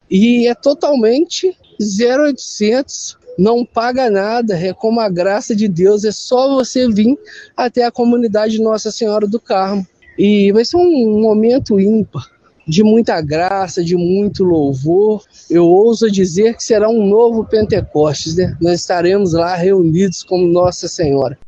E é totalmente 0800, não paga nada, é como a graça de Deus, é só você vir até a comunidade Nossa Senhora do Carmo. E vai ser um momento ímpar, de muita graça, de muito louvor. Eu ouso dizer que será um novo Pentecostes, né? Nós estaremos lá reunidos como Nossa Senhora.